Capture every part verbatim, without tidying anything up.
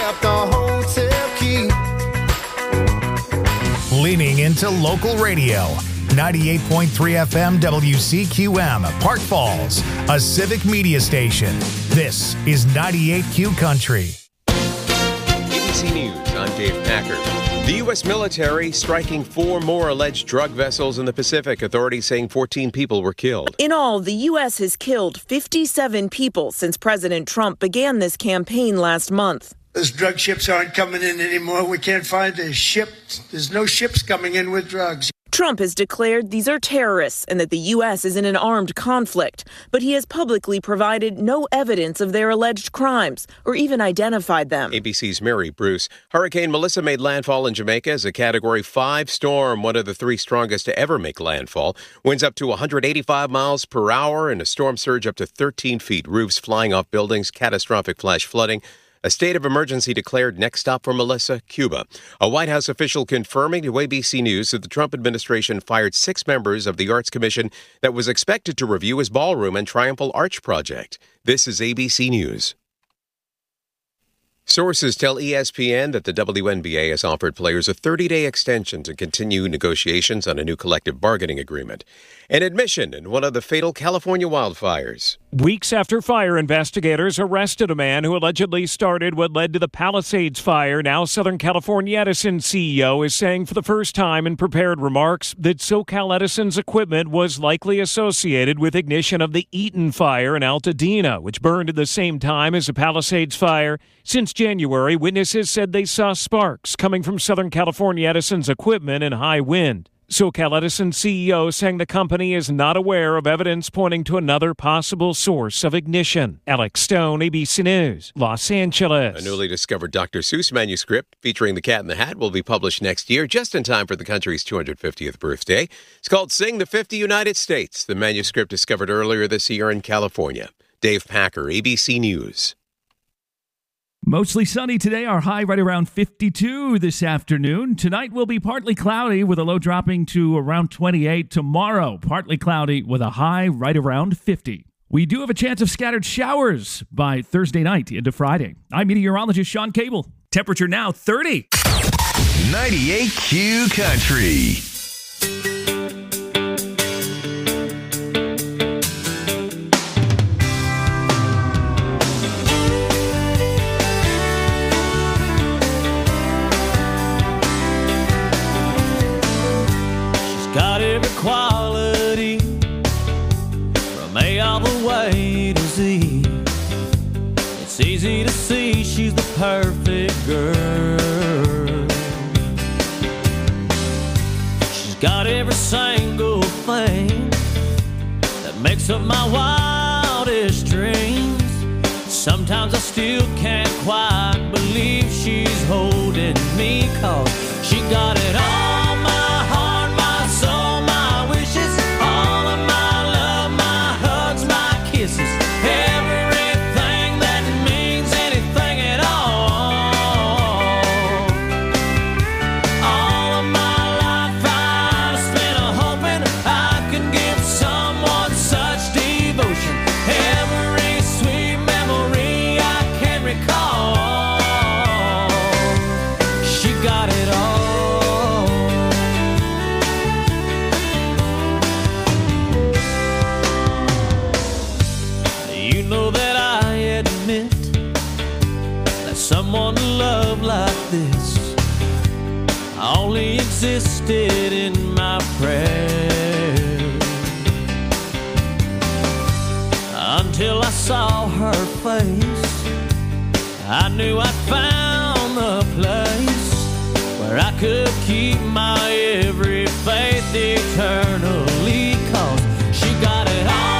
got the hotel key. Leaning into local radio. ninety-eight point three F M W C Q M, Park Falls, a civic media station. This is ninety-eight Q Country. A B C News, I'm Dave Packer. The U S military striking four more alleged drug vessels in the Pacific. Authorities saying fourteen people were killed. In all, the U S has killed fifty-seven people since President Trump began this campaign last month. Those drug ships aren't coming in anymore. We can't find a ship. There's no ships coming in with drugs. Trump has declared these are terrorists and that the U S is in an armed conflict, but he has publicly provided no evidence of their alleged crimes or even identified them. A B C's Mary Bruce. Hurricane Melissa made landfall in Jamaica as a Category five storm, one of the three strongest to ever make landfall. Winds up to one hundred eighty-five miles per hour and a storm surge up to thirteen feet. Roofs flying off buildings, catastrophic flash flooding. A state of emergency declared. Next stop for Melissa, Cuba. A White House official confirming to A B C News that the Trump administration fired six members of the Arts Commission that was expected to review his ballroom and triumphal arch project. This is A B C News. Sources tell E S P N that the W N B A has offered players a thirty-day extension to continue negotiations on a new collective bargaining agreement. An admission in one of the fatal California wildfires. Weeks after fire investigators arrested a man who allegedly started what led to the Palisades fire, now Southern California Edison C E O is saying for the first time in prepared remarks that SoCal Edison's equipment was likely associated with ignition of the Eaton fire in Altadena, which burned at the same time as the Palisades fire. Since January, witnesses said they saw sparks coming from Southern California Edison's equipment in high wind. SoCal Edison C E O saying the company is not aware of evidence pointing to another possible source of ignition. Alex Stone, A B C News, Los Angeles. A newly discovered Doctor Seuss manuscript featuring the Cat in the Hat will be published next year, just in time for the country's two hundred fiftieth birthday. It's called Sing the fifty United States, the manuscript discovered earlier this year in California. Dave Packer, A B C News. Mostly sunny today, our high right around fifty-two this afternoon. Tonight will be partly cloudy with a low dropping to around twenty-eight. Tomorrow, partly cloudy with a high right around fifty. We do have a chance of scattered showers by Thursday night into Friday. I'm meteorologist Sean Cable. Temperature now thirty. ninety-eight Q Country. Got every quality from A all the way to Z. It's easy to see she's the perfect girl. She's got every single thing that makes up my wildest dreams. Sometimes I still can't quite believe she's holding me, 'cause she got it all. Someone to love like this only existed in my prayers, until I saw her face. I knew I'd found the place where I could keep my every faith eternally, 'cause she got it all.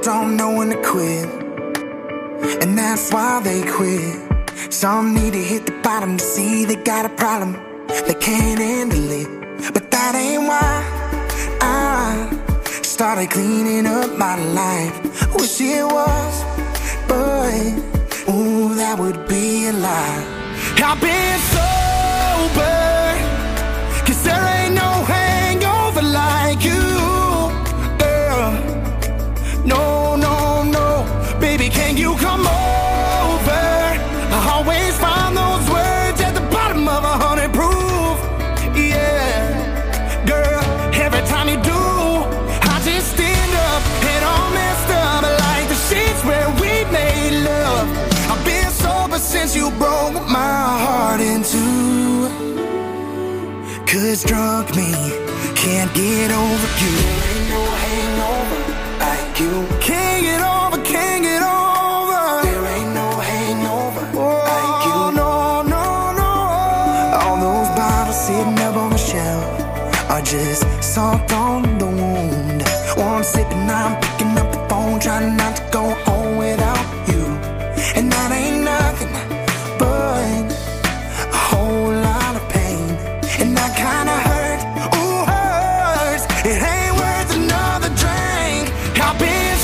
don't know when to quit, and that's why they quit. Some need to hit the bottom to see they got a problem, they can't handle it. But that ain't why I started cleaning up my life. Wish it was, but ooh, that would be a lie. I've been sober, cause there ain't no hangover like you, girl. No, no, no, baby, can you come over? I always find those words at the bottom of a hundred proof. Yeah, girl, every time you do, I just stand up and all messed up like the sheets where we made love. I've been sober since you broke my heart in two. Cause drunk me can't get over you. There ain't no hangover like you. Can't get over, can't get over. There ain't no hangover like you. No, no, no. All those bottles sitting up on the shelf are just salt on the wound. One sip and I'm picking up the phone, trying not to go home without you. And that ain't nothing but a whole lot of pain. And that kinda hurt, ooh, hurts. It ain't worth another drink. I've been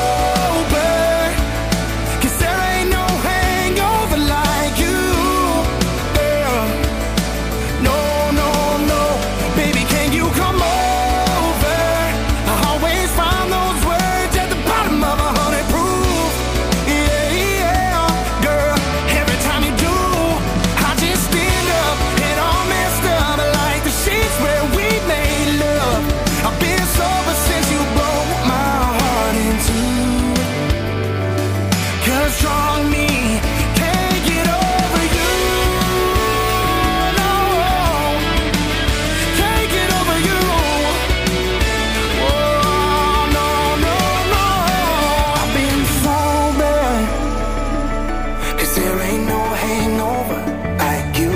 sober, cause there ain't no hangover like you, girl. No, no, no, baby, can you come over? I always find those words at the bottom of a hundred proof. Yeah, yeah, girl, every time you do, I just stand up and all messed up like the sheets where we made love. I've been sober since you broke my heart in two. Cause strong me can't get over you. No, can't get over you. Oh, no, no, no. I've been sober, cause there ain't no hangover like you.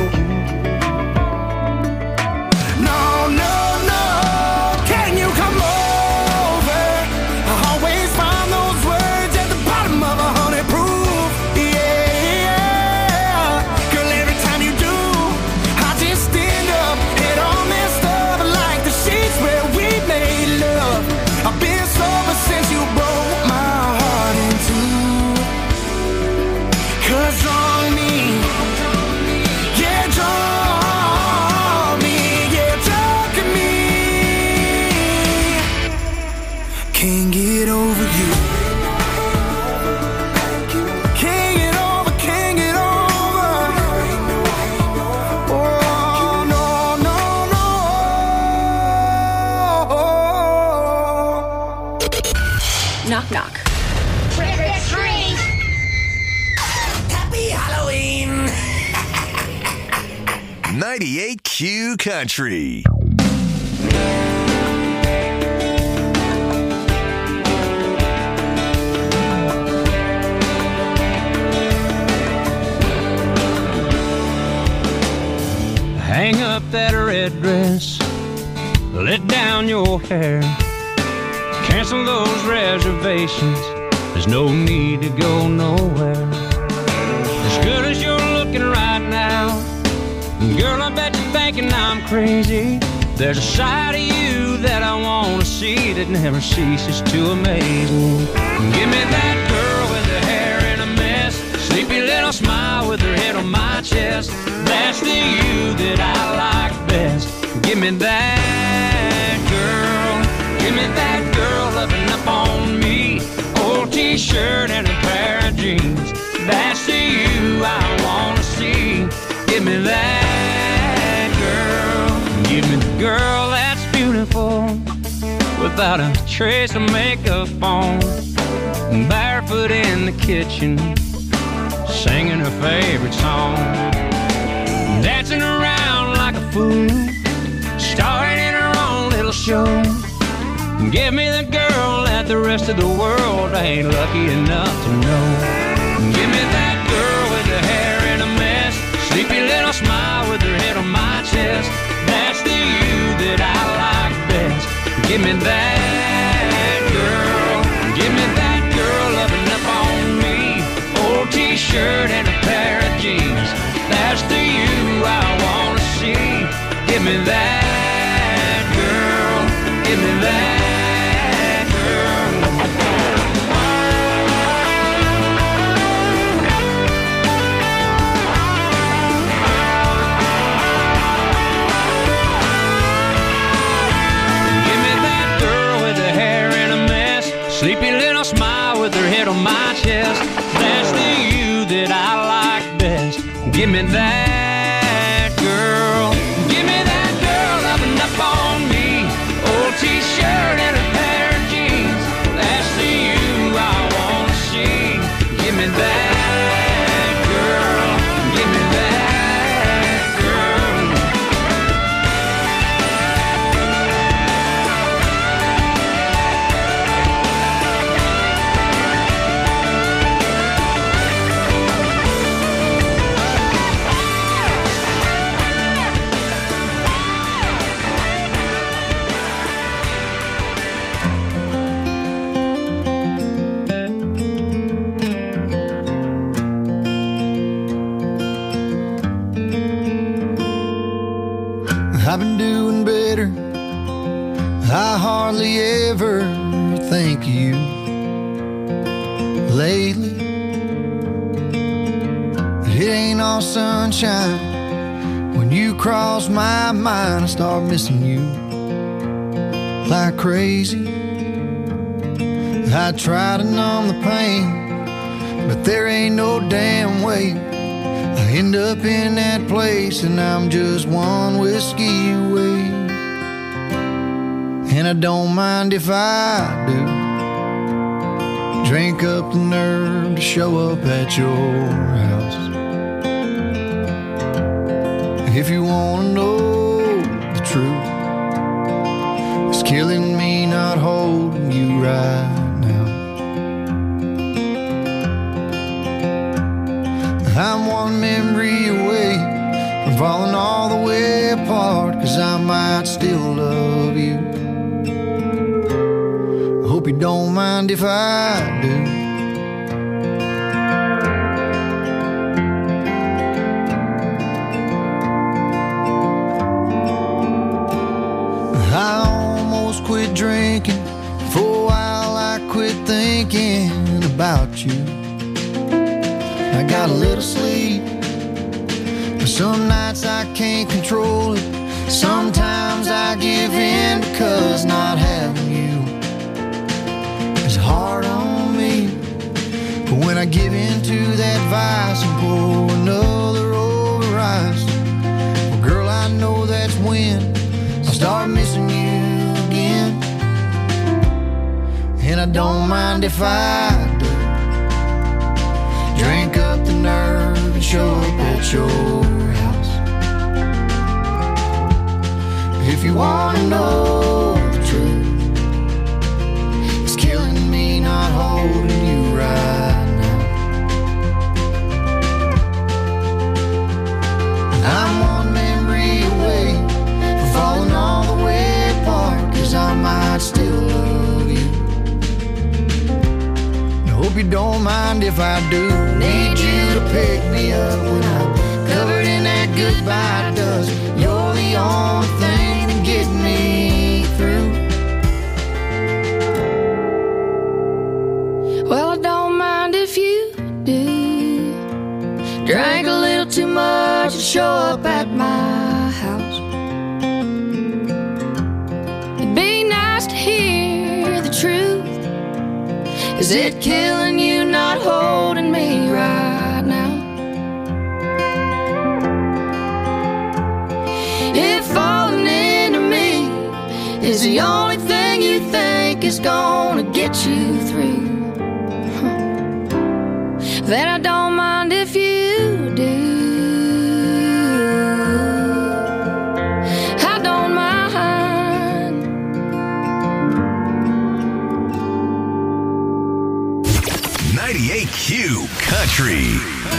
No, no, no, can you come over? I always find those words at the bottom of a hundred proof. Yeah, girl, every time you do, I just stand up and all messed up like the sheets where we made love. I've been sober since you broke my heart in two. Cause drunk me, yeah, drunk me, yeah, drunk me. Can't get over you. Can't get over, can't get over. Oh, no, no, no. Knock, knock. Trick or treat! Happy Halloween. ninety-eight Q Country. Hang up that red dress, let down your hair, cancel those reservations, there's no need to go nowhere. As good as you're looking right now, girl, I bet you're thinking I'm crazy. There's a side of you that I want to see that never ceases to amaze me. Give me that girl with her hair in a mess, sleepy little smile with her head on my chest. That's the you that I like best. Give me that girl, give me that girl loving up on me. Old t-shirt and a pair of jeans. That's the you I want to see. Give me that girl, give me the girl that's beautiful, without a trace of makeup on, barefoot in the kitchen, singing her favorite song, dancing around like a fool, starring in her own little show. Give me the girl that the rest of the world ain't lucky enough to know. Give me that girl with the hair in a mess, sleepy little smile with her head on my chest. That's the you that I like best. Give me that girl, give me that me that girl. Give me that girl loving up on me. Old t-shirt and a pair of jeans. That's the you I wanna see. Give me that girl. Give me that girl. I've been doing better. I hardly ever think of you lately. It ain't all sunshine. When you cross my mind, I start missing you like crazy. I try to numb the pain, but there ain't no damn way. I end up in that place and I'm just one whiskey away. And I don't mind if I do. Drink up the nerve to show up at your house. If you wanna know the truth, it's killing me not holding you right now. I'm one memory away from falling all the way apart, 'cause I might still love you. I hope you don't mind if I do. I almost quit drinking. For a while I quit thinking about you. I got a little sleep, but some nights I can't control it. Sometimes I give in because not having you is hard on me. But when I give in to that vice and pour another over ice, well girl, I know that's when I start missing you again. And I don't mind if I do. Drink up the nerve and show up at your house. If you wanna know the truth, it's killing me not holding you right now. I'm one memory away from falling all the way apart, 'cause I might still love you. Hope you don't mind if I do. Need you to pick me up when I'm covered in that goodbye dust. You're the only thing that gets me through. Well, I don't mind if you do. Drank a little too much and show up at my house. It'd be nice to hear the truth. Is it killing you not holding me right now? If falling into me is the only thing you think is gonna get you through, then I don't mind if you do. I don't mind. ninety-eight Q Country.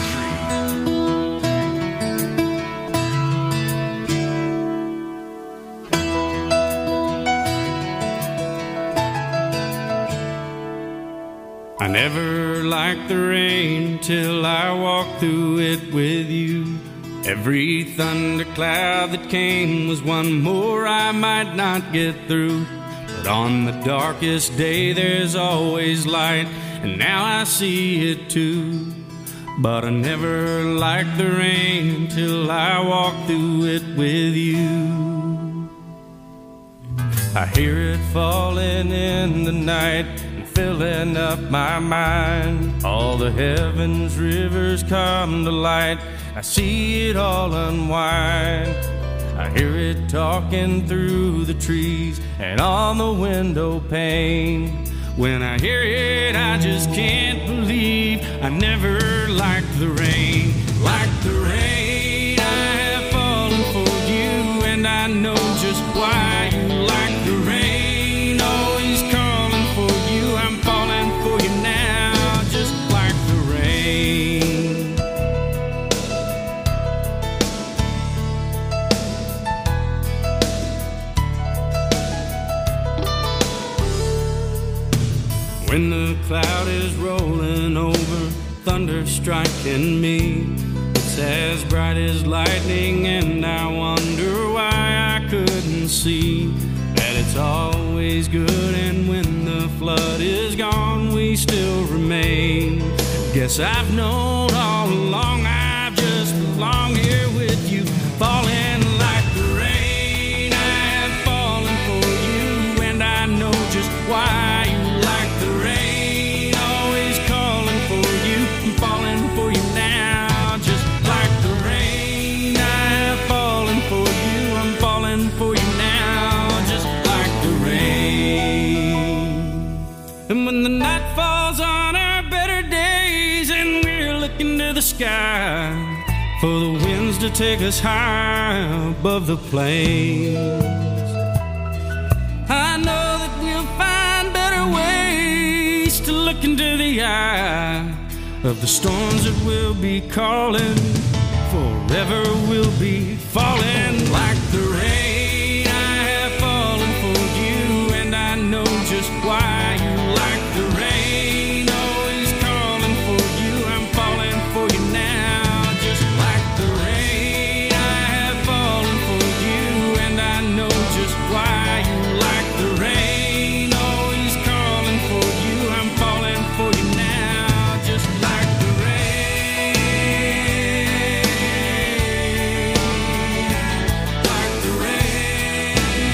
I never liked the rain till I walked through it with you. Every thundercloud that came was one more I might not get through. But on the darkest day there's always light, and now I see it too. But I never liked the rain till I walked through it with you. I hear it falling in the night and filling up my mind. All the heavens, rivers come to light. I see it all unwind. I hear it talking through the trees and on the window pane. When I hear it, I just can't believe I never liked the rain. Like the rain, I have fallen for you, and I know just why you like the rain. Always calling for you, I'm falling for you now, just like the rain. When the cloud is rolling over, thunder striking me, it's as bright as lightning, and I wonder why I couldn't see that it's always good, and when the flood is gone, we still remain. Guess I've known all along I've just belonged here with you, falling like the rain. I have fallen for you, and I know just why you like the rain. Always calling for you, I'm falling for you now, just like the rain. I have fallen for you, I'm falling for you now, just like the rain. And when the night falls on our better days and we're looking to the sky for the winds to take us high above the plains, I know that we'll find better ways to look into the eye of the storms that will be calling. Forever we'll be falling like the rain. I have fallen for you, and I know just why you like the rain. Always calling for you, I'm falling for you now, just like the rain. I have fallen for you, and I know just why you like the rain. Always calling for you, I'm falling for you now, just like the rain. Like the rain.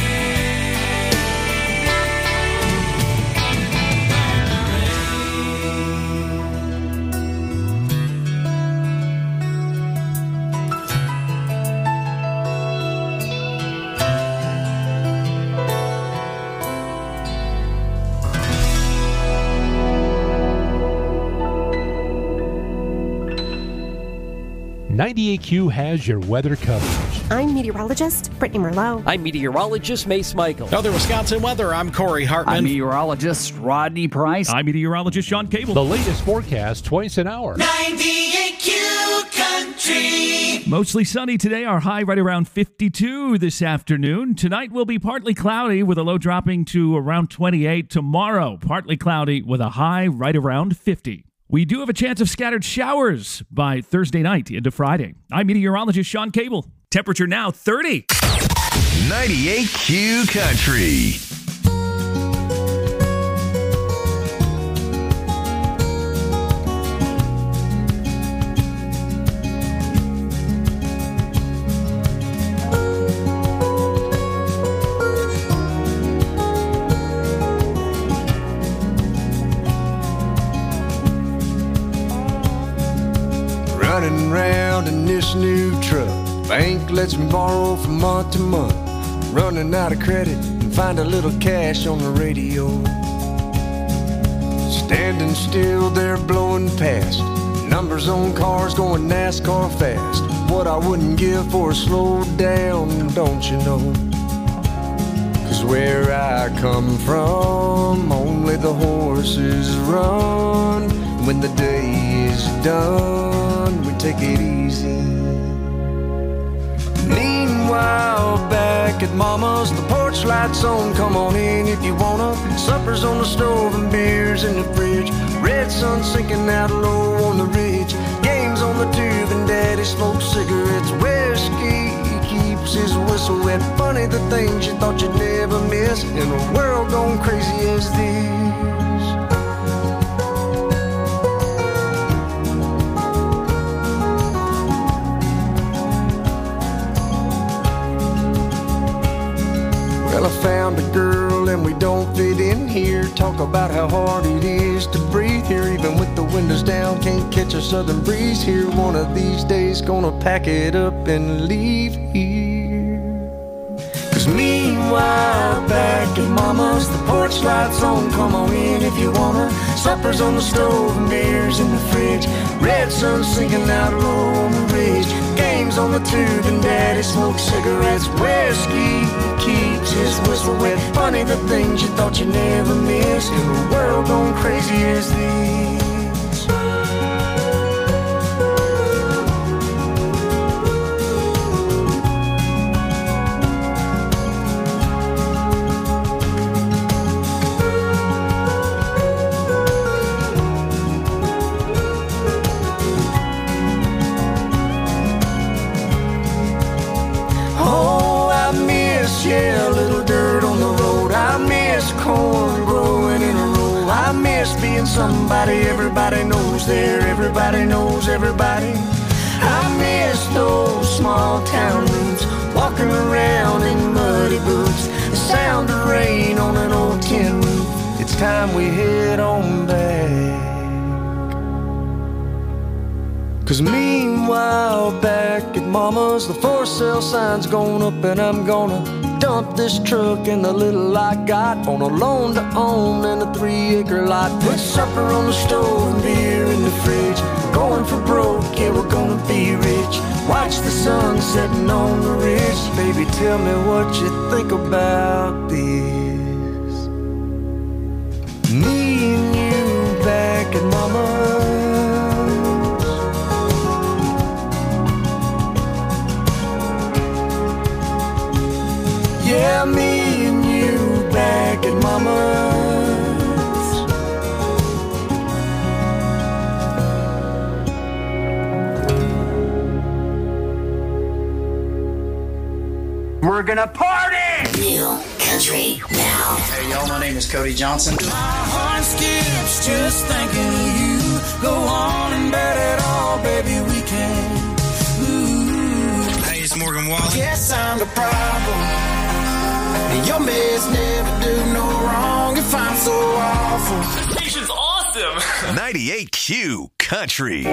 ninety-eight Q has your weather coverage. I'm meteorologist Brittany Merlot. I'm meteorologist Mace Michael. Northern Wisconsin weather, I'm Corey Hartman. I'm meteorologist Rodney Price. I'm meteorologist Sean Cable. The latest forecast twice an hour. ninety-eight Q Country. Mostly sunny today, our high right around fifty-two this afternoon. Tonight will be partly cloudy with a low dropping to around twenty-eight. Tomorrow, partly cloudy with a high right around fifty. We do have a chance of scattered showers by Thursday night into Friday. I'm meteorologist Sean Cable. Temperature now thirty. ninety-eight Q Country. Running round in this new truck, bank lets me borrow from month to month. Running out of credit and find a little cash on the radio. Standing still there blowing past, numbers on cars going NASCAR fast. What I wouldn't give for a slow down, don't you know? Cause where I come from, only the horses run. When the day is done, we take it easy. Meanwhile, back at Mama's, the porch lights on, come on in if you wanna. Supper's on the stove and beers in the fridge. Red sun sinking out low on the ridge. Games on the tube and Daddy smokes cigarettes. Whiskey, he keeps his whistle wet. Funny the things you thought you'd never miss in a world gone crazy as this. Well, I found a girl and we don't fit in here. Talk about how hard it is to breathe here, even with the windows down, can't catch a southern breeze here. One of these days gonna pack it up and leave here. Cause meanwhile, back at mama's, the porch lights on, come on in if you wanna. Supper's on the stove and beer's in the fridge. Red sun sinking out low on the ridge. Games on the tube and daddy smokes cigarettes. Whiskey keeps his whistle wet. Funny the things you thought you never missed in a world gone crazy as this. Yeah, a little dirt on the road. I miss corn growing in a row. I miss being somebody everybody knows there. Everybody knows everybody. I miss those small town roots, walking around in muddy boots, the sound of rain on an old tin roof. It's time we head on back. Cause meanwhile, back at mama's, the for sale sign's going up, and I'm gonna dump this truck and the little I got on a loan to own and a three acre lot. Put supper on the stove and beer in the fridge. Going for broke, yeah, we're gonna be rich. Watch the sun setting on the ridge. Baby, tell me what you think about this. Me and you back at mama's. Yeah, me and you back at mama's. We're gonna party! New country now. Hey y'all, my name is Cody Johnson. My heart skips just thinking of you. Go on and bet it all, baby, we can. Ooh. Hey, it's Morgan Wallen. Yes, I'm the problem. Your mess never do no wrong if I'm so awful. This station's awesome. ninety-eight Q Country.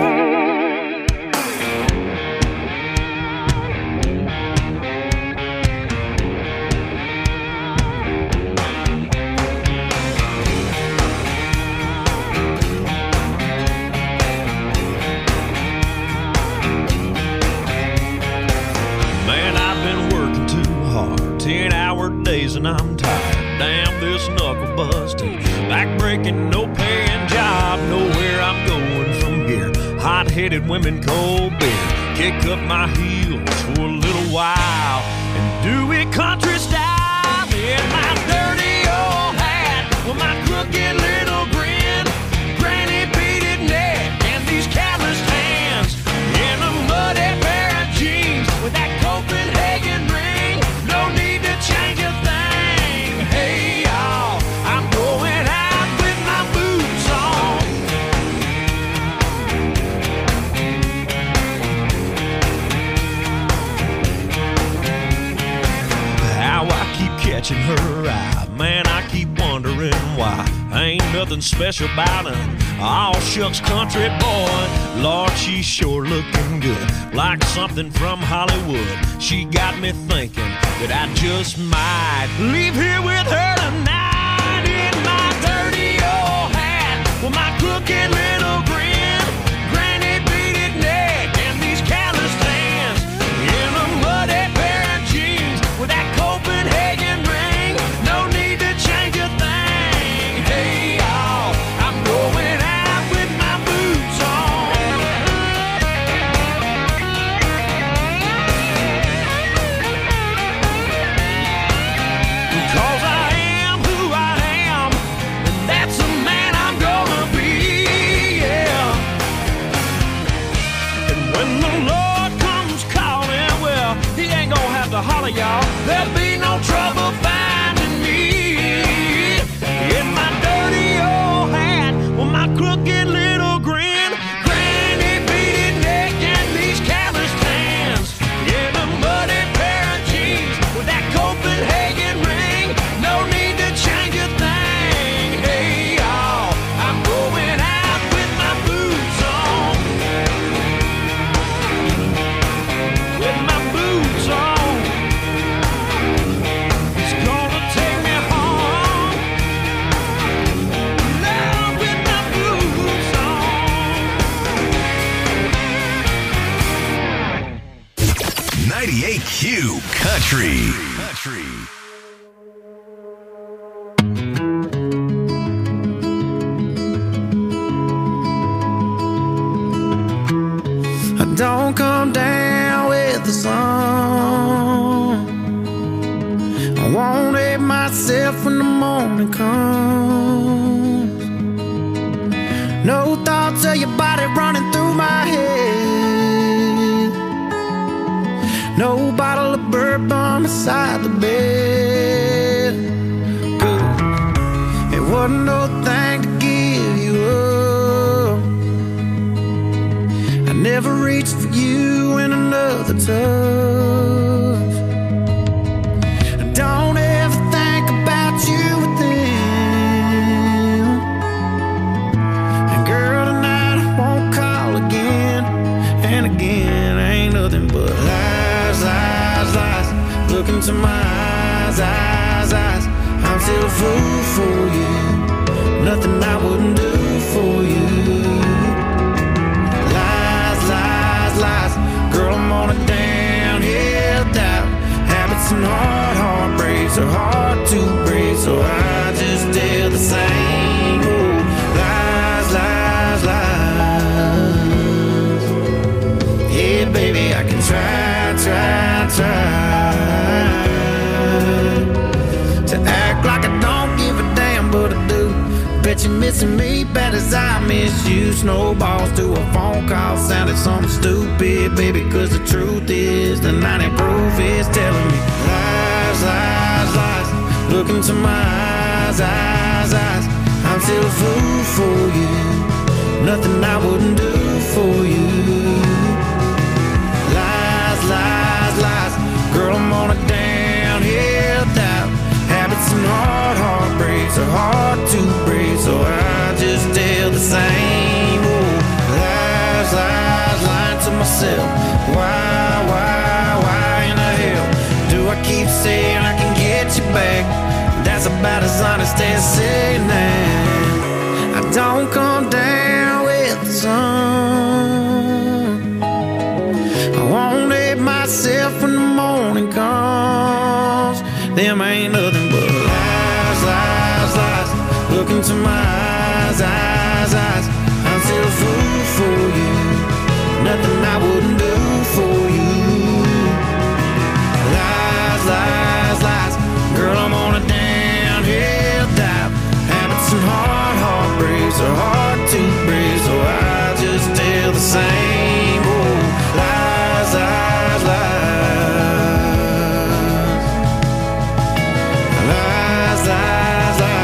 Man, I've been working too hard, ten hour days and I'm tired. Damn this knuckle busting, back breaking, no paying job. Nowhere I'm going from here. Hot-headed women, cold beer. Kick up my heels for a little while and do it country style. In my dirty old hat with my crooked little grin, granny beaded neck and these calloused hands, in a muddy pair of jeans with that Copenhagen ring. No need to change a thing. Hey y'all, I'm going out with my boots on. How I keep catching her eye, man, I keep wondering why. Ain't nothing special about her, all shucks country boy. Lord, she's sure looking good, like something from Hollywood. She got me thinking that I just might leave here with her tonight. In my dirty old hat with my crooked little grin, granny beaded neck and these calloused hands, in a muddy pair of jeans with that Copenhagen ring. No need to change a thing. Hey y'all, I'm going out with my boots on. Cause I am who I am, and that's the man I'm gonna be, yeah. And when the Lord comes calling, well, he ain't gonna have to holler, y'all. There'll be no trouble finding me. In my dirty old hat with my crooked little grin, granny beaded neck and these calloused hands, in a muddy pair of jeans with that Copenhagen ring. No need to change ninety-eight Q Country. Country. Don't come down with the sun. I won't hate myself when the morning comes. No thoughts of your body running through my head. No bottle of bourbon beside the bed. Good. It wasn't no thing to give you up. Never reached for you in another touch. Don't ever think about you with them. And girl, tonight I won't call again. And again, ain't nothing but lies, lies, lies. Look into my eyes, eyes, eyes. I'm still a fool for you. Nothing I wouldn't do for you. Lies. Girl, I'm on a downhill dive. Habits and hard heartbreaks are hard to break, so I just tell the same old lies, lies, lies. Yeah, baby, I can try, try, try to act like I don't give a damn, but I do. Bet you're missing me bad as I miss you. Snowballs to a phone call sounded something stupid, baby, cause the truth is the ninety proof is telling me lies, lies, lies. Look into my eyes, eyes, eyes. I'm still a fool for you. Nothing I wouldn't do for you. Lies, lies, lies. Girl, I'm on a downhill dive. Habits and hard heartbreaks are hard to break, so I just tell the same old lies, lies, lying to myself. Why, why, why in the hell do I keep saying I can get you back? That's about as honest as saying that I don't come down with the sun. I won't hate myself when the morning comes. Them ain't nothing but lies, lies, lies. Look into my eyes, eyes, eyes. I'm still a fool for you. Nothing I wouldn't do for you. Lies, lies, lies. Girl, I'm on a downhill dive. Habits and hard heartbreaks are hard to break, so I just tell the same old lies, lies, lies. Lies, lies, lies.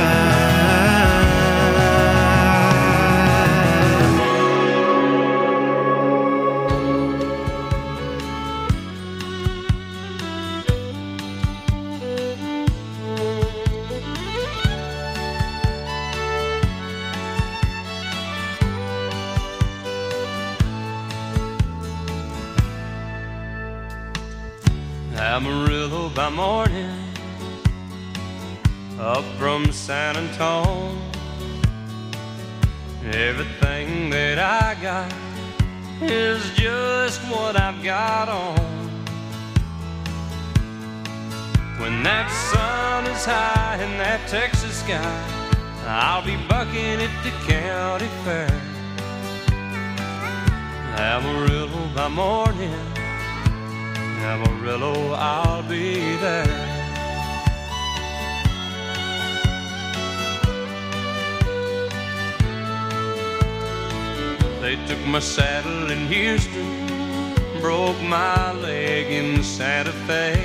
Amarillo by morning, up from San Antone. Everything that I got is just what I've got on. When that sun is high in that Texas sky, I'll be bucking at the county fair. Amarillo by morning, Amarillo, I'll be there. They took my saddle in Houston, broke my leg in Santa Fe,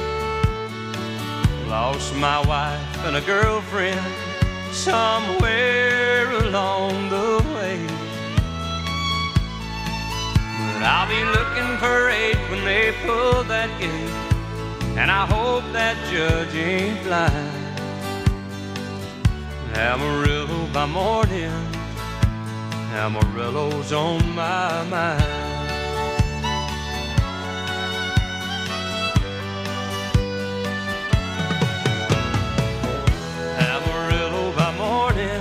lost my wife and a girlfriend somewhere along the way. But I'll be looking for eight when they pull that gate, and I hope that judge ain't blind. Amarillo by morning, Amarillo's on my mind. Amarillo by morning,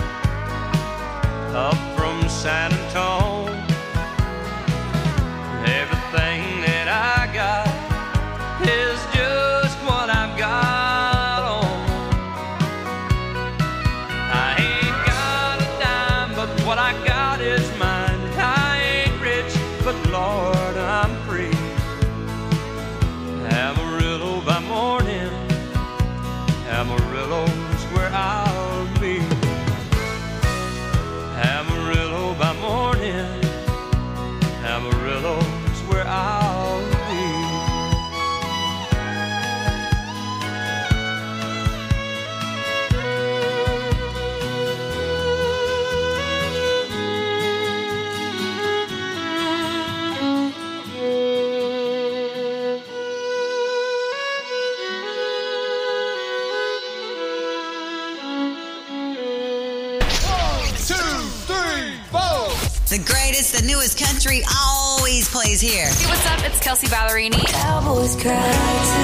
up from San Antone. Everything that I got hits, the newest country always plays here. Hey, what's up? It's Kelsey Ballerini. Cowboys cry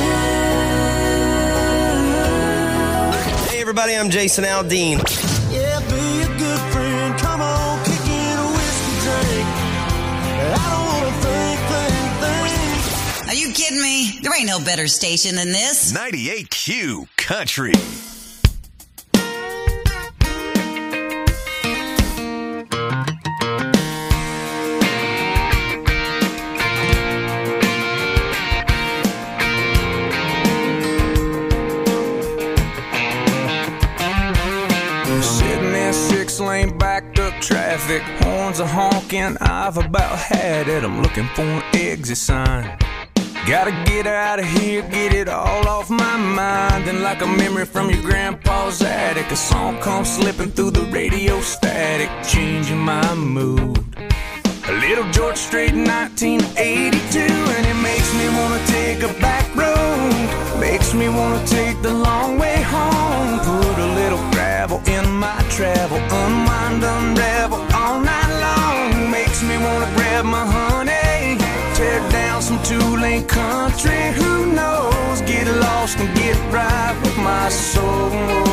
too. Hey, everybody, I'm Jason Aldean. Yeah, be a good friend. Come on, kick in a whiskey drink. I don't want to think, think, think. Are you kidding me? There ain't no better station than this. ninety-eight Q Country. Lane backed up traffic, horns are honking, I've about had it. I'm looking for an exit sign. Gotta get out of here, get it all off my mind. And like a memory from your grandpa's attic, a song comes slipping through the radio static, changing my mood. A little George Strait in nineteen eighty-two, and it makes me wanna take a back road. Makes me wanna take the long way home. Put a little gravel in my travel, unwind, unravel all night long. Makes me wanna grab my honey, tear down some two-lane country. Who knows? Get lost and get right with my soul.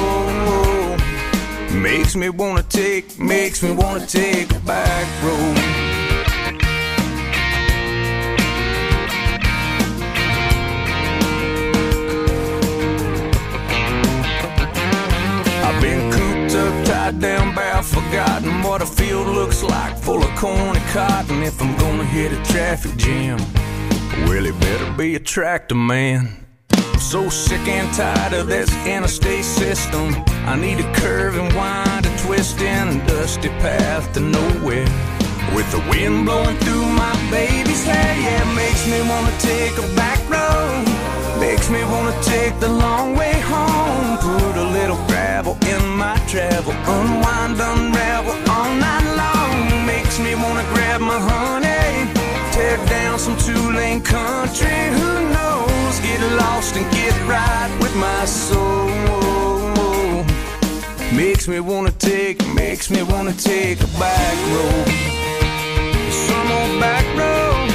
Makes me wanna take, makes me wanna take a back road. I've been cooped up, tied down, bow, forgotten what a field looks like, full of corn and cotton. If I'm gonna hit a traffic jam, well, it better be a tractor man. I'm so sick and tired of this interstate system. I need a curve and wind, a twist in a dusty path to nowhere, with the wind blowing through my baby's hair. Yeah, it makes me wanna take a back road. Makes me wanna take the long way home. Put a little gravel in my travel, unwind, unravel all night long. Makes me wanna grab my honey, tear down some two-lane country. Who knows? Get lost and get right with my soul. Makes me wanna take, makes me wanna take a back road. Some old back road.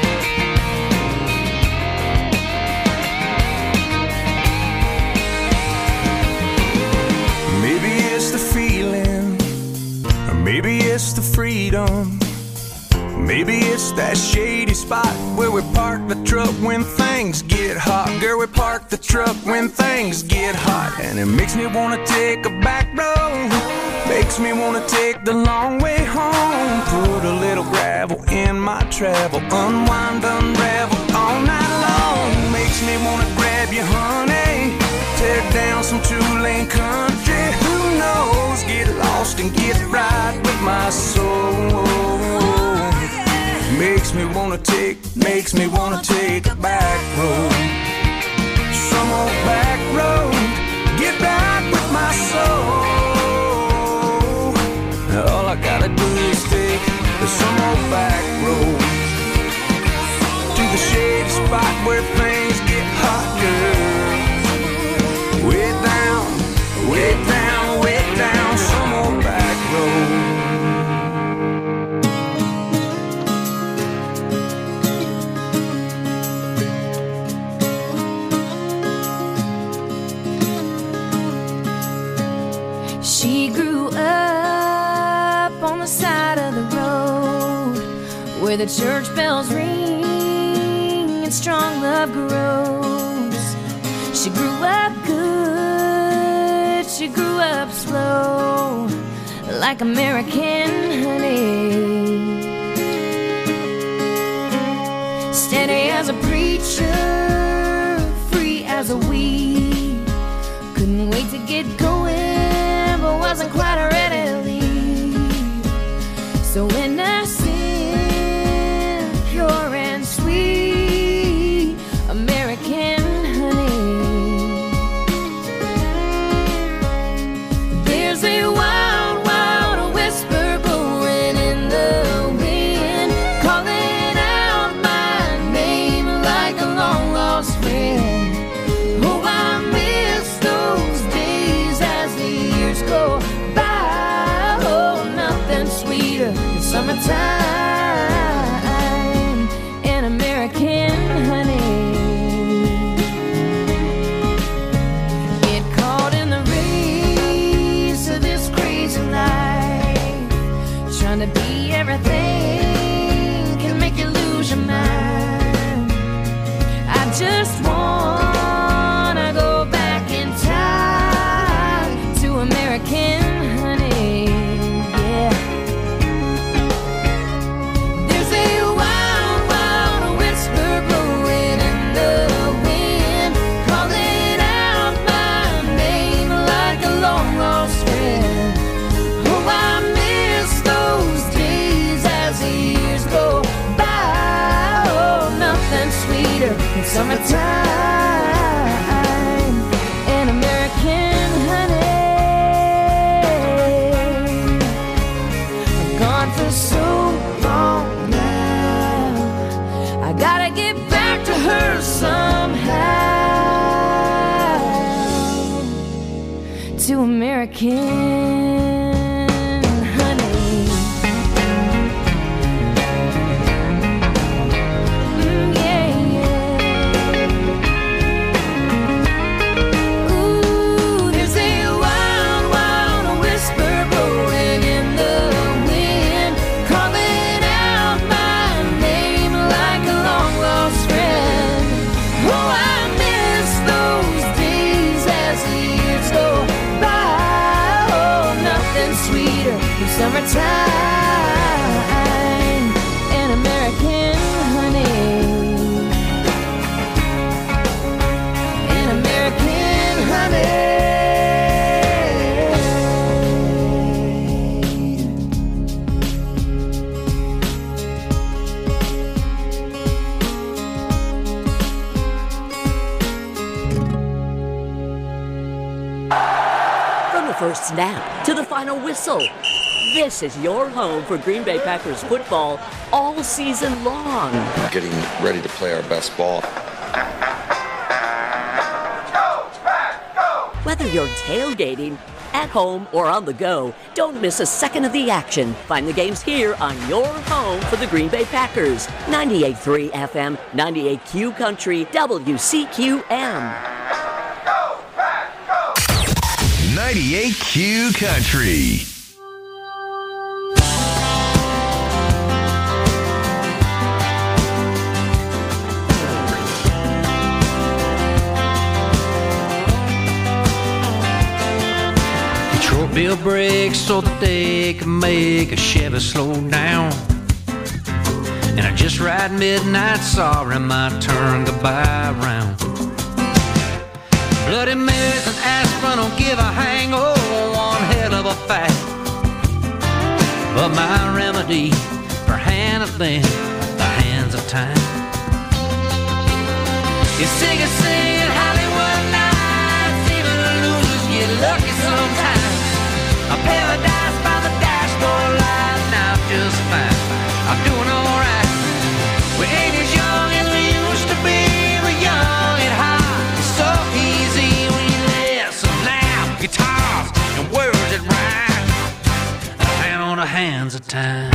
Maybe it's the feeling, or maybe it's the freedom. Maybe it's that shady spot where we park the truck when things get hot. Girl, we park the truck when things get hot. And it makes me wanna take a back road. Makes me wanna take the long way home. Put a little gravel in my travel, unwind, unravel all night long. Makes me wanna grab you, honey, tear down some two-lane country. Who knows? Get lost and get right with my soul. Makes me wanna take, makes me wanna take a back road. Some old back road, get back with my soul. All I gotta do is take some old back road to the shady spot where things get hot, girl. Way down, way down, way down, some old back road. She grew up on the side of the road where the church bells ring and strong love grows. She grew up good, she grew up slow, like American honey. Steady as a preacher, free as a weed. Couldn't wait to get going, but wasn't quite ready to leave. So when I sing pure and sweet American honey, there's a wild, wild whisper blowing in the wind, calling out my name like a long lost friend. Oh, I miss those days as the years go by. Oh, nothing sweeter than summertime. just wanna go back in time to American honey, yeah. There's a wild, wild whisper blowing in the wind, calling out my name like a long lost friend. Oh, I miss those days as the years go by. Oh, nothing sweeter than summertime and American honey. I'm gone for so long now, I gotta get back to her somehow, to American honey. Mm, yeah, yeah. Ooh, there's a wild, wild whisper blowing in the wind, calling out my name like a long lost friend. Oh, I miss those days as the years go by. Oh, nothing sweeter than summertime and American honey. And American honey. From the first snap to the final whistle, this is your home for Green Bay Packers football all season long. Getting ready to play our best ball. Whether you're tailgating, at home, or on the go, don't miss a second of the action. Find the games here on your home for the Green Bay Packers. ninety-eight point three F M, ninety-eight Q Country, W C Q M. ninety-eight Q Country. Detroit built brakes so that they could make a Chevy slow down. And I just ride midnight, sorry my turn to buy around. Bloody Marys and aspirin don't give a hang, oh, one hell of a fight. But my remedy for handling the hands of time is sing a singing Hollywood nights. Even losers get lucky sometimes. A paradise by the dashboard light, now just fine. I'm doing alright. We ain't as young as we used to be. We're young and hot. It's so easy when you listen loud guitars and words that rhyme. A hand on the hands of time.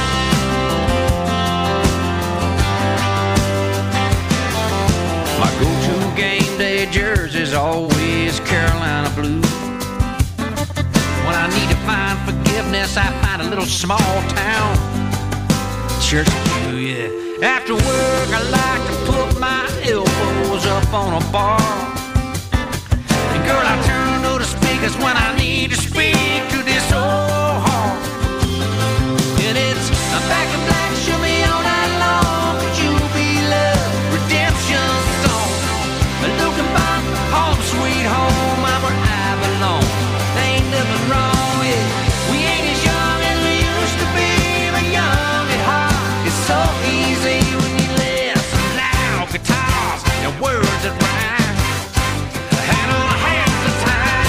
My go-to game day jersey's always Carolina blue. When I need to find forgiveness, I find a little small town church pew, yeah. After work, I like to put my elbows up on a bar. And girl, I turn to the speakers when I need to speak to this old heart. And it's a back in black, show me all night long. Could you be love, redemption song? Looking back, home sweet home, I'm where I belong. There ain't nothing wrong with it. We ain't as young as we used to be, but young at heart. It's so easy when you listen loud guitars and words that rhyme. A hand on a hands of time.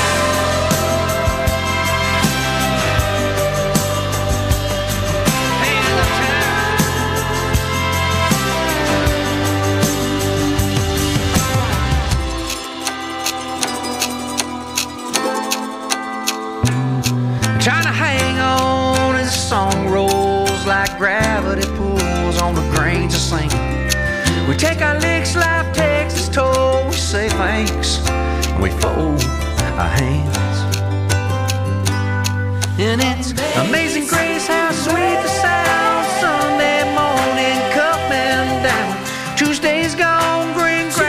Hands of time. Trying to hang on as the song rolls like gravity pulls on the grains of sand. We take our licks, life takes its toll. We say thanks and we fold our hands. And it's amazing grace how sweet the sound. Sunday morning coming down, Tuesday's gone, green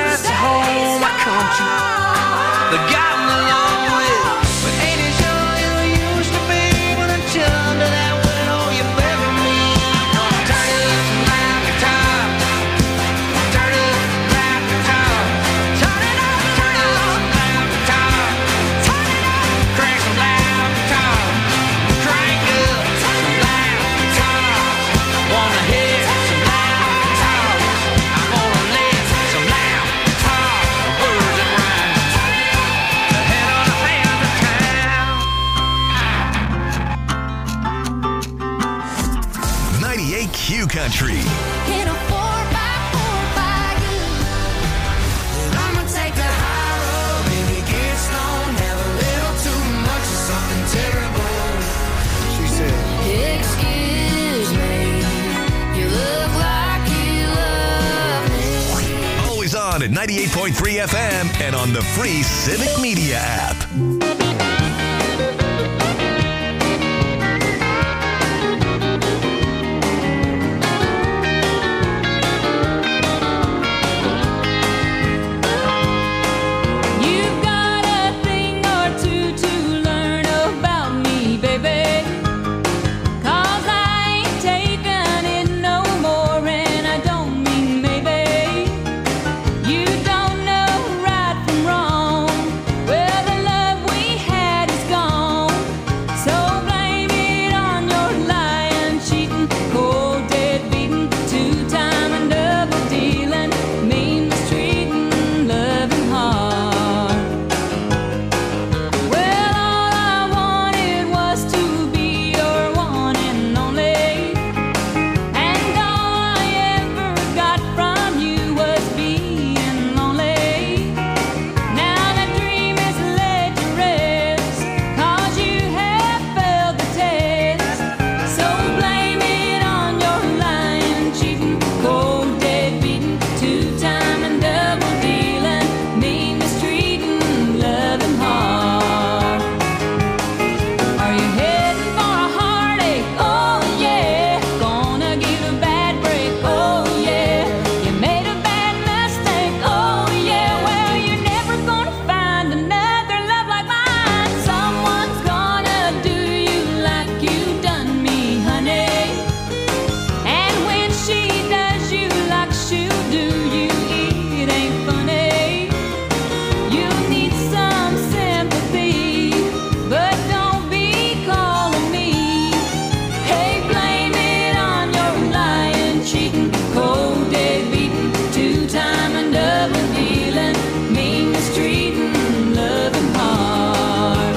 that got me along with. But ain't it sure you used to be when I chilled to that widow you buried me? Turn it up some loud guitar. Turn it up some loud guitar. Turn it up, turn it up some loud guitar. Turn it up, crank some loud guitar. Crank up some loud guitars. Wanna hear some loud guitars. I'm gonna live some loud guitars. Words that rhyme. The head on the hand of town. ninety-eight Q Country. In a four by four by you. And I'ma take the high road. Maybe get stoned, have a little too much of something terrible. She said, Excuse me, you look like you love me. Always on at ninety-eight point three F M and on the free Civic Media app. You've got a thing or two to learn about me, baby. 'Cause I ain't taking it no more, and I don't mean maybe. You don't know right from wrong. Well, the love we had is gone. So blame it on your lying, cheating, cold, dead beating, two-time and double dealing, mean mistreating, loving hard. Well, all I wanted was to be your one and only, and all I ever got from you was being lonely. Now that dream is laid to rest, 'cause you have failed the test. So blame it on your lying, cheating, cold, dead beating, two-time and double dealing, mean mistreating, loving hard. Are you heading for a heartache? Oh yeah. Gonna get a bad break? Oh yeah. You made a bad mistake? Oh yeah. Well, you're never gonna find another love like mine. Someone's gonna do you like you done me, honey. And when she does you like she'll do you, it ain't funny. You need some sympathy, but don't be calling me. Hey, blame it on your lying, cheating, cold, dead beating, two-time and double dealing, mean mistreating, loving hard.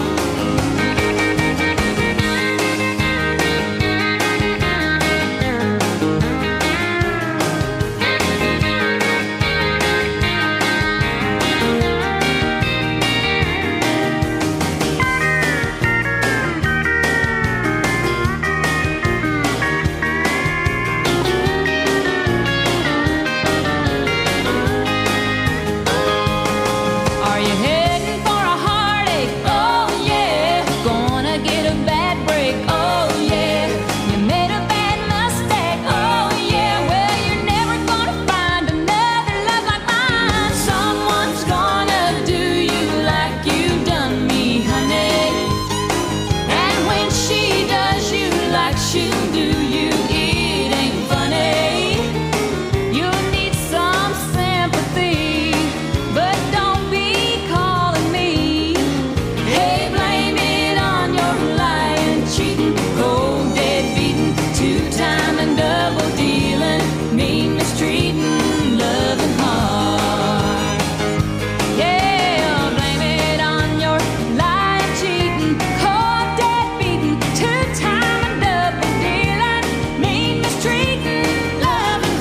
Are you heading for a heartache? Oh yeah. Gonna get a bad break? Oh yeah. You made a bad mistake? Oh yeah. Well, you're never gonna find another love like mine. Someone's gonna do you like you done me, honey. And when she does you like she'll do you, it ain't funny. You need some sympathy, but don't be calling me. Hey, blame it on your lying, cheating, cold, dead beating, two-time and double dealing, mean mistreating, loving hard. Yeah, blame it on your lying, cheating, cold, dead beating, two-time and double dealing, mean mistreating, loving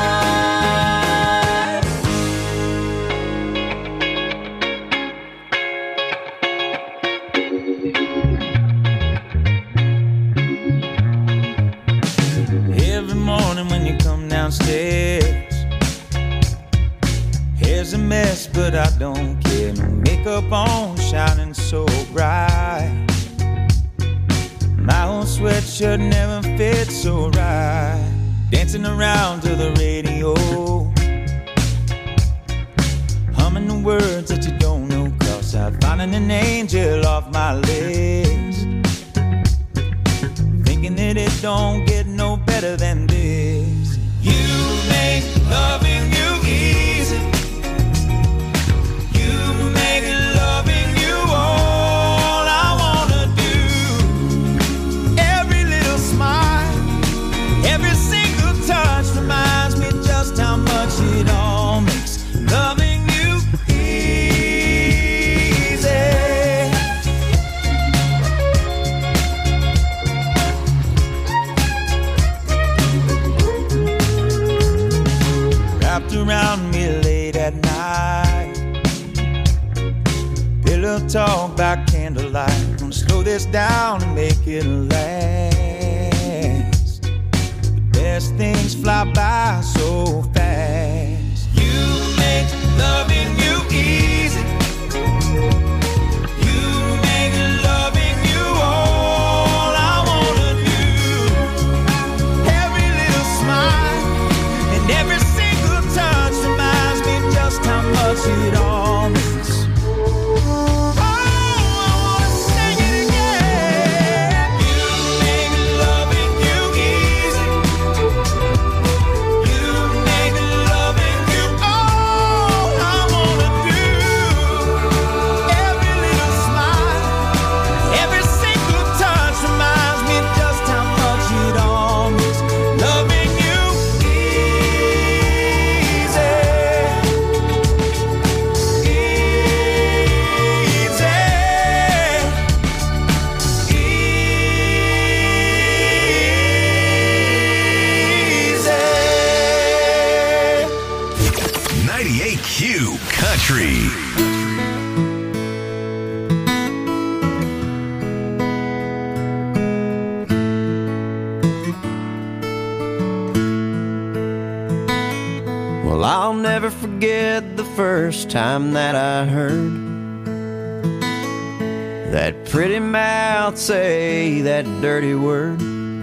hard. Every morning when you come downstairs, hair's a mess, but I don't care. No makeup on, shining so bright. My old sweatshirt never fits so right. Dancing around to the radio, humming the words that you don't know, 'cause I counting an angel off my list, thinking that it don't get no better than this. You make loving you easy. You make loving you all I wanna do. Every little smile, every single touch reminds me just how much it all makes loving you easy. Wrapped around me late at night, pillow talk by candlelight. Gonna slow this down and make it last. The best things fly by so fast. You make loving you easy. You make loving you all I wanna do. Every little smile and every single touch reminds me just how much it all means. Oh, I wanna sing it again. You make loving you easy. You make loving you all I wanna do. Every little smile, every single touch reminds me just how much it all means. Loving you easy. ninety-eight Q Country. Well, I'll never forget the first time that I heard that pretty mouth say that dirty word.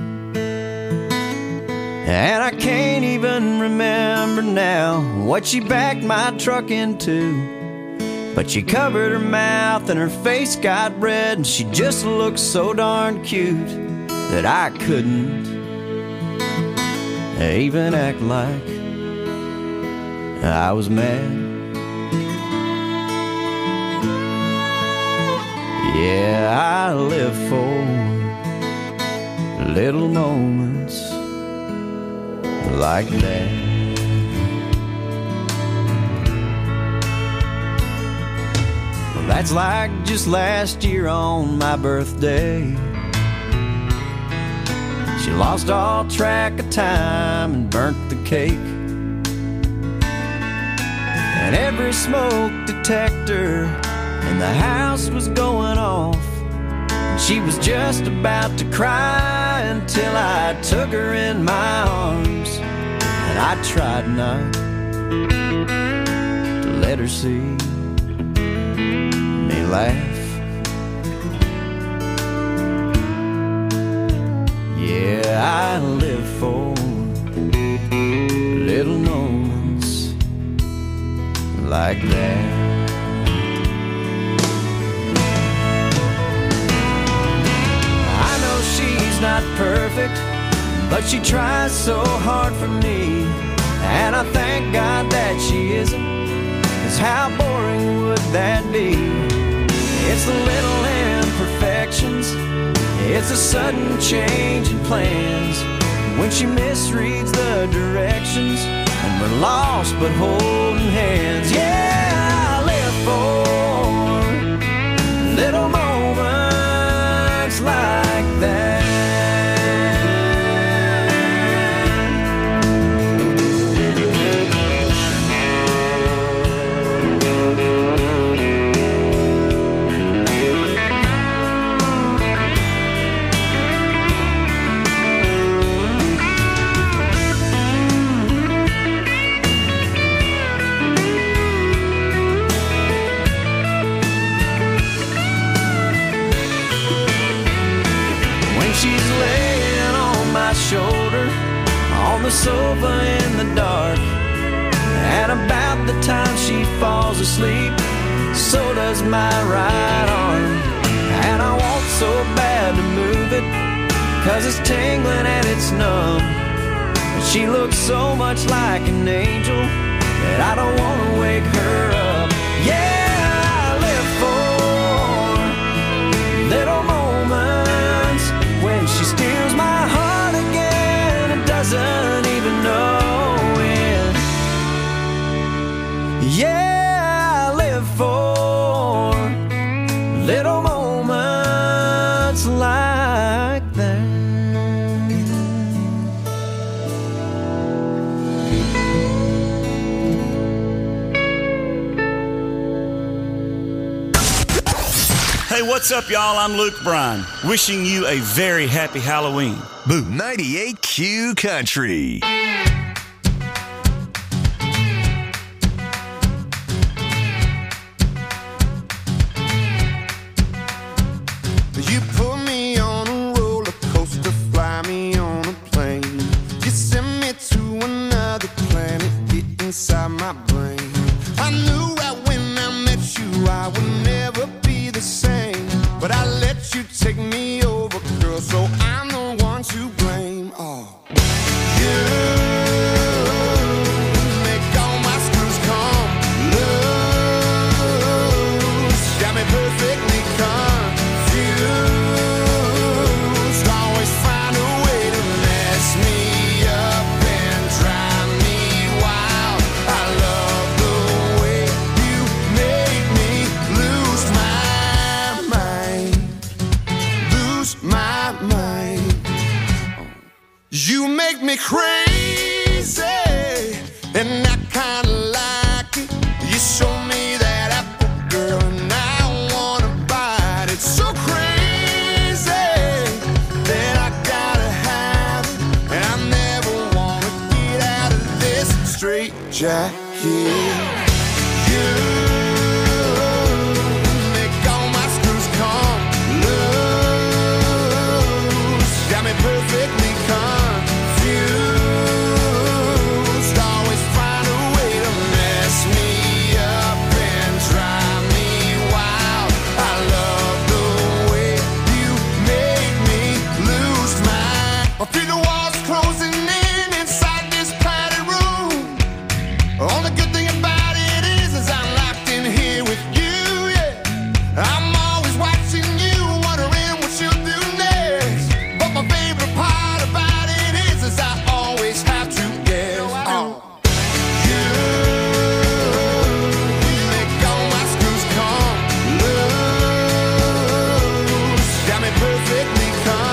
And I can't even remember now what she backed my truck into, but she covered her mouth and her face got red, and she just looked so darn cute that I couldn't even act like I was mad. Yeah, I live for little moments like that. Well, that's like just last year on my birthday. She lost all track of time and burnt the cake. And every smoke detector in the house was going off, and she was just about to cry until I took her in my arms, and I tried not to let her see me laugh. Yeah, I live for little moments like that. She's not perfect, but she tries so hard for me, and I thank God that she isn't, 'cause how boring would that be? It's the little imperfections, it's a sudden change in plans, when she misreads the directions, and we're lost but holding hands. Yeah, I live for little moments like that. Shoulder on the sofa in the dark, and about the time she falls asleep, so does my right arm. And I want so bad to move it, 'cause it's tingling and it's numb. And she looks so much like an angel that I don't want to wake her up. Yeah, I live for little moments when she steals my heart again and doesn't even know it. Yeah, I live for little moments like that. Hey, what's up, y'all? I'm Luke Bryan, wishing you a very happy Halloween. Boo ninety-eight Q Country. You put me on a roller coaster, fly me on a plane. You send me to another planet, get inside my brain. I knew right when I met you I would never be the same, but I let you take me over, girl, so I'm the one to blame. Oh, you make all my screws come loose, got me perfectly confused. Always find a way to mess me up and drive me wild. I love the way you make me lose my mind, lose my mind. You make me crazy, and I kinda like it. You show me that apple, girl, and I wanna bite it. So crazy that I gotta have it, and I never wanna get out of this straight jacket. You make all my screws come loose, got me perfectly confused. Always find a way to mess me up and drive me wild. I love the way you make me lose my. I feel the walls closing in inside this padded room. Only good thing about it is, is I'm locked in here with you, yeah. I'm always watching you, wondering what you'll do next. But my favorite part about it is, is I always have to guess. Oh. You make all my screws come loose, got me perfectly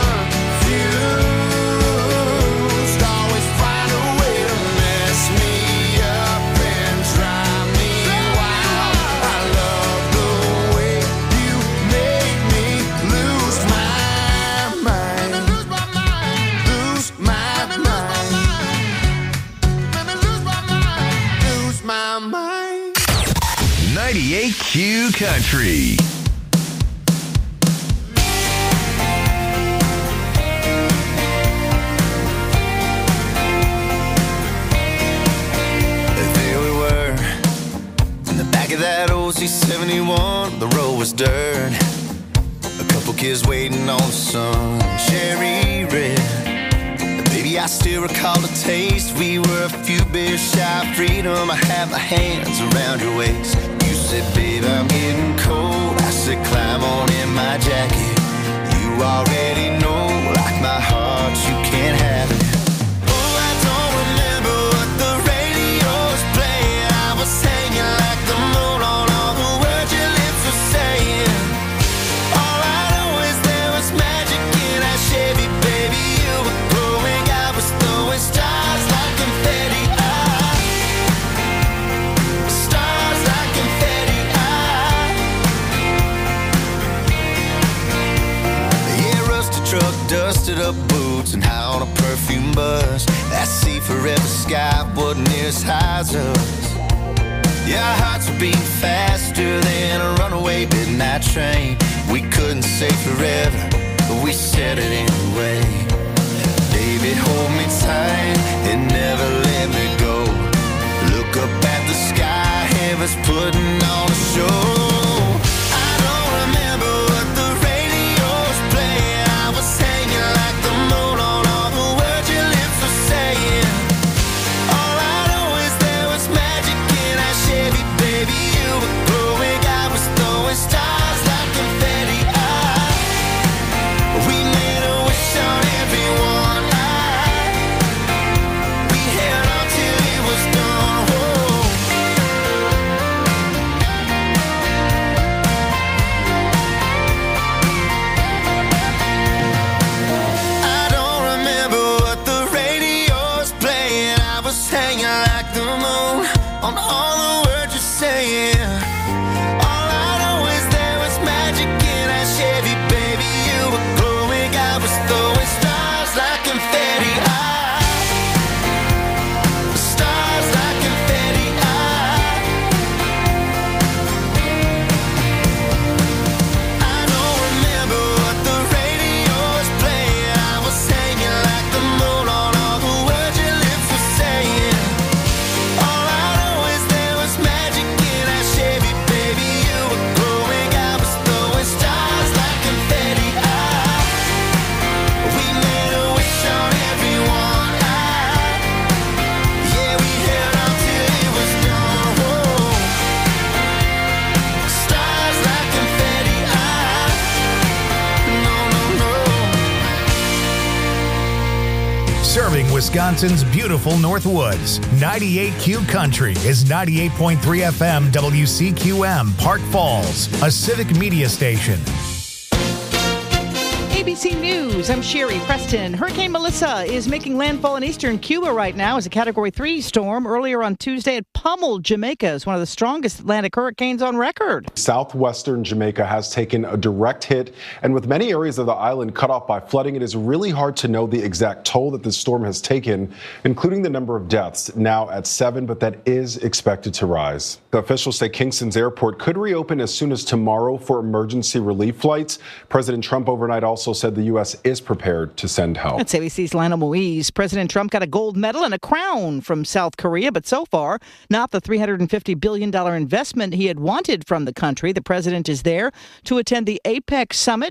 confused. Always find a way to mess me up and drive me wild. I love the way you make me lose my mind, lose my mind, lose my mind, lose my mind. ninety-eight Q Country. There we were, in the back of that old C seventy-one. The road was dirt, a couple kids waiting on the sun, cherry red. Baby, I still recall the taste. We were a few beers shy of freedom. I had my hands around your waist. You said, babe, I'm getting cold. I said, climb on in my jacket. You already know, like my heart, you can't have it. Oh, I don't remember what the radio was playing. I was hanging like the moon on all the words your lips were saying. All I know is there was magic in that Chevy, baby. You were glowing, I was throwing stars like confetti. I, stars like confetti. I, yeah, rusted truck, dusted up boots, and high on a perfume bus. That sea forever sky wasn't near as high as us. Yeah, our hearts were beating faster than a runaway midnight train. We couldn't say forever, but we said it anyway. Baby, hold me tight and never let me go. Look up at the sky, heaven's putting on a show. Wisconsin's beautiful Northwoods. ninety-eight Q Country is ninety-eight point three F M W C Q M, Park Falls, a civic media station. A B C News, I'm Sherry Preston. Hurricane Melissa is making landfall in eastern Cuba right now as a Category three storm. Earlier on Tuesday, it pummeled Jamaica as one of the strongest Atlantic hurricanes on record. Southwestern Jamaica has taken a direct hit, and with many areas of the island cut off by flooding, it is really hard to know the exact toll that this storm has taken, including the number of deaths, now at seven, but that is expected to rise. The officials say Kingston's airport could reopen as soon as tomorrow for emergency relief flights. President Trump overnight also said the U S is prepared to send help. That's A B C's Lionel Moise. President Trump got a gold medal and a crown from South Korea, but so far, not the three hundred fifty billion dollars investment he had wanted from the country. The president is there to attend the APEC summit